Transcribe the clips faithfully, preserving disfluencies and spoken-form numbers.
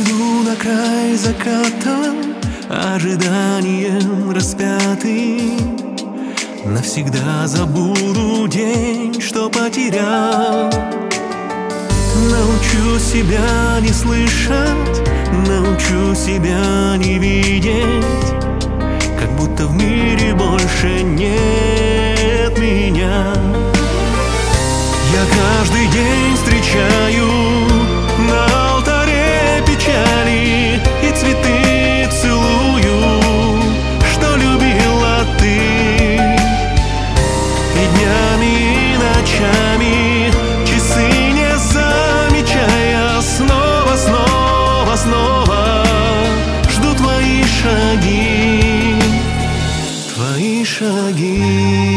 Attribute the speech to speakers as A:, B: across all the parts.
A: Иду на край заката, ожиданием распятый. Навсегда забуду день, что потерял. Научу себя не слышать, научу себя не видеть, как будто в мире больше нет меня. Я каждый день встречаю на алтаре печали и цветы целую, что любила ты. И днями, и ночами, часы не замечая, снова, снова, снова жду твои шаги, твои шаги.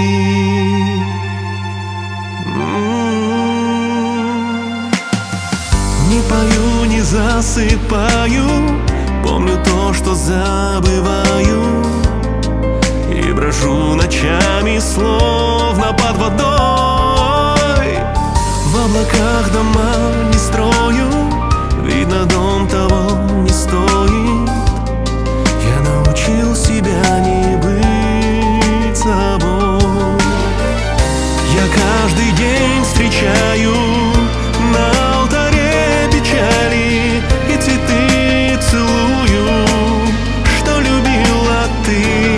A: Не пою, не засыпаю, помню то, что забываю, и брожу ночами, словно под водой. В облаках дома не строю, видно, дом того не стоит. Я научил себя не быть собой. Я каждый день встречаю на алтаре печали и цветы целую, что любила ты.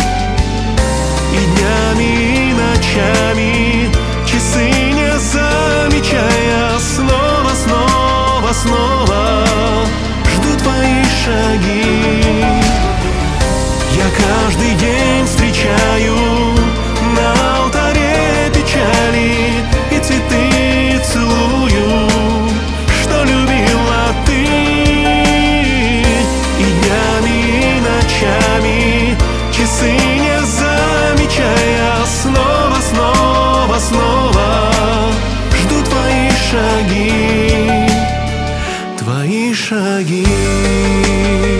A: И днями, и ночами, часы не замечая, снова, снова, снова жду твои шаги. Я каждый день встречаю на алтаре печали и цветы целую, что любила ты. И днями, и ночами, часы не замечая, снова, снова, снова жду твои шаги, твои шаги.